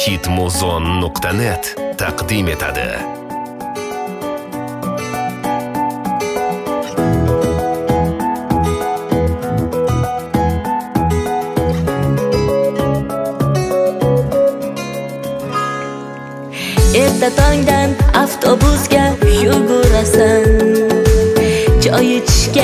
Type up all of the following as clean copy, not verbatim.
hitmuzon.net taqdim etadi. Erta tongdan avtobusga yugurasan, joy ichishga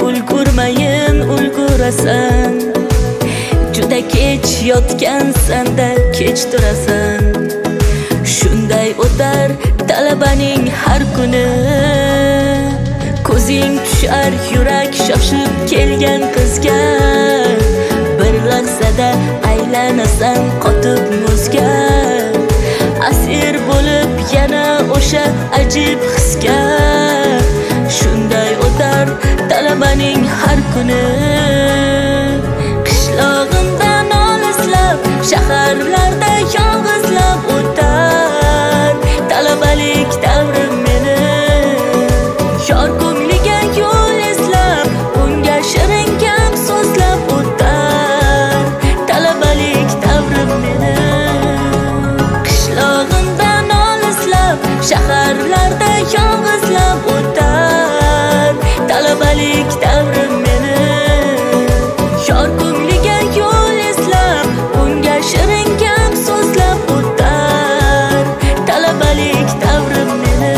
ulgurasan. Juda kech yotgansan-da kech turasan. Shunday o'tar talabaning har kuni. Ko'zing tushar yurak shoshib kelgan qizga. Bir lahzada aylanasan qotib muzga. Asir bo'lib yana o'sha ajib hisga. Shunday o'tar talabaning har kuni. Qishlog'imdan olislab, shaharlarda yolg'izlab o'tar talabalik davrim meni. Yor ko'ngliga yo'l eslab, unga shirin gap so'zlab o'tar talabalik davrim meni. Shaharlarda yolg'izlab o'tar talabalik davrim meni. Yor ko'ngliga yo'l eslab, unga shirin gap so'zlab o'tar talabalik davrim meni.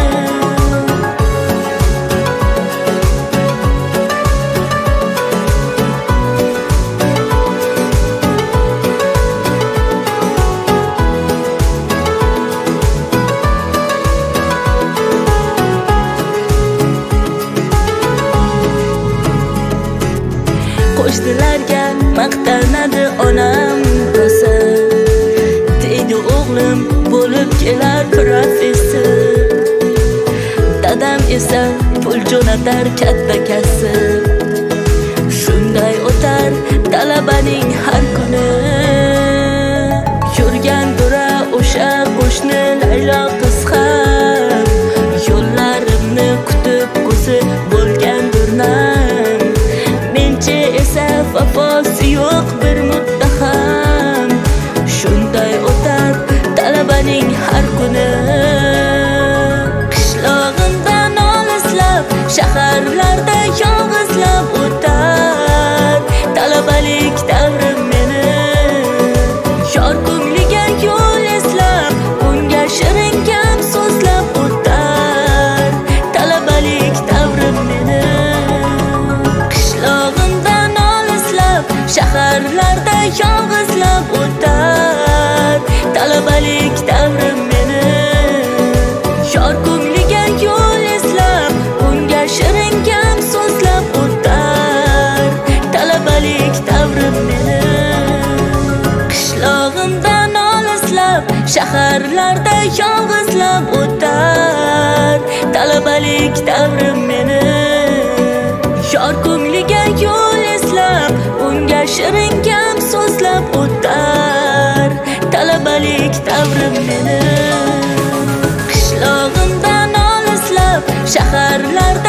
Qo'shnilarga maqtanadi onam rosa. Deydi o'g'lim bo'lib kelar professor. Dadam esa pul jo'natar katta kasb. Shunday o'tar talabaning har kuni. Yurgan dura o'sha qo'shni Laylo qiz ham. Yo'llarimni kutib ko'zi bo'lgan durnan. Mencha esa vafosi yo'q bir muttaham. Shunday o'tar talabaning har kuni. Qishlog'imdan olislab, shaharlarda yolg'izlab o'tar talabalik davrim meni. Yor ko'ngliga yo'l eslab, unga shirin gap so'zlab o'tar talabalik davrim meni. Shaharlarda yolg'izlab o'tar talabalik davrim meni. Yor ko'ngliga yo'l eslab, unga shirin gap so'zlab o'tar talabalik davrim meni. Qishlog'imdan olislab, shaharlarda yolg'izlab o'tar talabalik davrim meni. Yor ko'ngliga yo'l eslab, unga shirin gap so'zlab o'tar talabalik davrim meni. Qishlog'imdan olislab, shaharlarda